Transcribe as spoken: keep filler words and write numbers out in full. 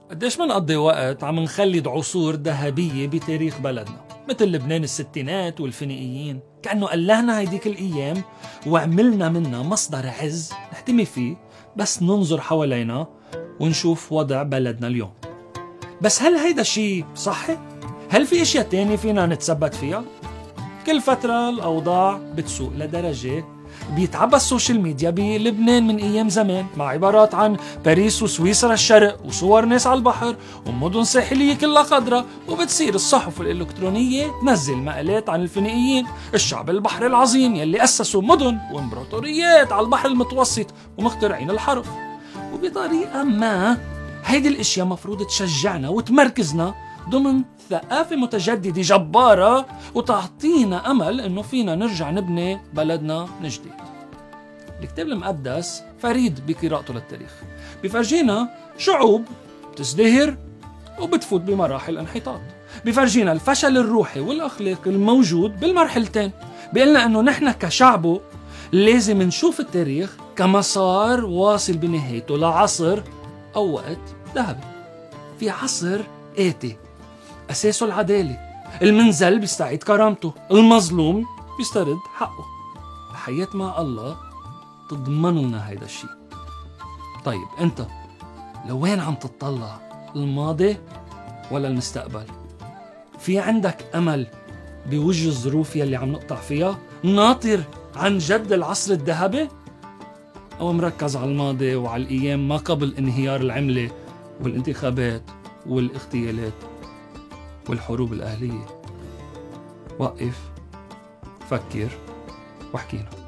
قديش منقضي وقت عم نخلد عصور ذهبية بتاريخ بلدنا، مثل لبنان الستينات والفينيقيين، كأنه قلهنا هيديك الأيام وعملنا منها مصدر عز نحتمي فيه بس ننظر حوالينا ونشوف وضع بلدنا اليوم. بس هل هيدا شيء صحي؟ هل في اشياء تانية فينا نتثبت فيها؟ كل فترة الأوضاع بتسوق لدرجة بيتعبى السوشيال ميديا بلبنان من أيام زمان مع عبارات عن باريس وسويسرا الشرق وصور ناس على البحر ومدن ساحلية كلها خضرة، وبتصير الصحف الإلكترونية تنزل مقالات عن الفينيقيين الشعب البحر العظيم يلي أسسوا مدن وامبراطوريات على البحر المتوسط ومخترعين الحرب. وبطريقة ما هيدي الاشياء مفروض تشجعنا وتمركزنا ضمن ثقافة متجددة جبارة وتعطينا أمل إنه فينا نرجع نبني بلدنا من جديد. الكتاب المقدس فريد بقراءته للتاريخ، بفرجينا شعوب بتزدهر وبتفوت بمراحل انحطاط، بفرجينا الفشل الروحي والأخلاقي الموجود بالمرحلتين، بيقلنا إنه نحن كشعبه لازم نشوف التاريخ كمسار واصل بنهايته لعصر أو وقت ذهبي. في عصر آتي أساسه العدالة، المنزل بيستعيد كرامته، المظلوم بيسترد حقه. الحياة مع الله تضمن لنا هيدا الشيء. طيب أنت لوين عم تطلع؟ الماضي ولا المستقبل؟ في عندك أمل بوجه الظروف يلي عم نقطع فيها؟ ناطر عن جد العصر الذهبي؟ أو مركز على الماضي وعلى الأيام ما قبل انهيار العملة والانتخابات والاغتيالات والحروب الأهلية؟ وقف، فكر، واحكينا.